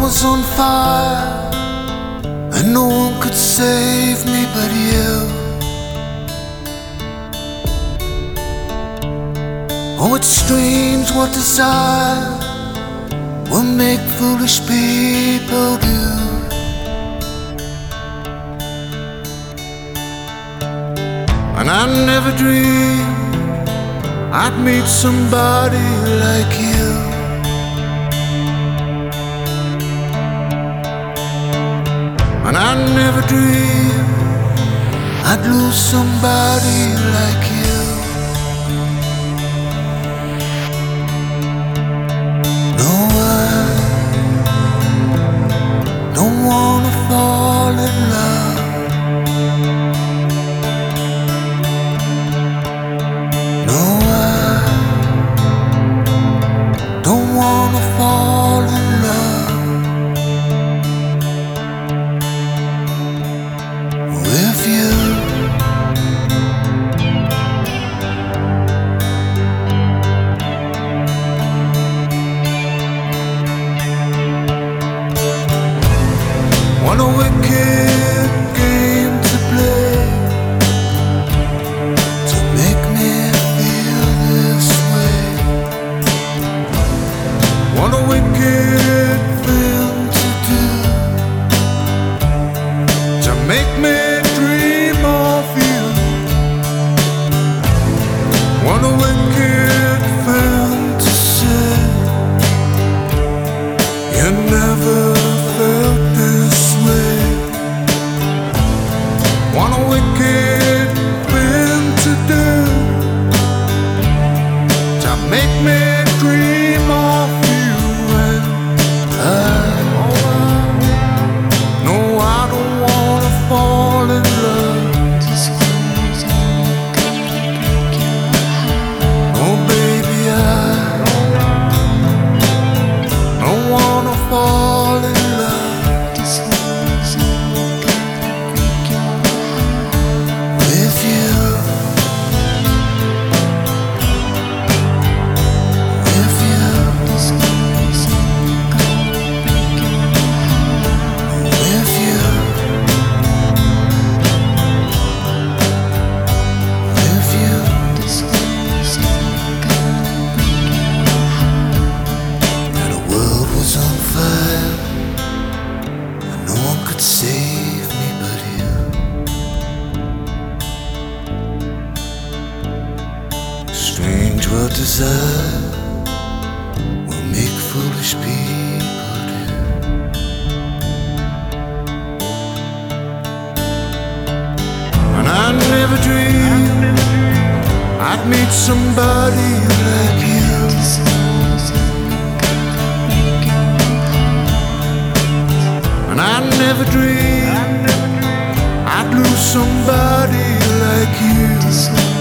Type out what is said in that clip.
was on fire, and no one could save me but you. Oh, it's strange what desire will make foolish people do. And I never dreamed I'd meet somebody like you. And I never dreamed I'd lose somebody like you. No, I don't wanna fall in love. No, I don't wanna fall in love with you. What a wicked game to play, to make me feel this way. What a wicked thing to do, to make me dream of you. What a wicked thing to say. You never felt this way. What a wicked thing to do, to make me dream of you. And no, I don't wanna fall in love. Oh baby, I don't wanna fall in love with you. With you. With you. With you. And the world was on fire, and no one could save me but you. Strange what desire will make foolish people do. And I never dreamed I'd meet somebody like you. And I never dreamed I'd lose somebody like you.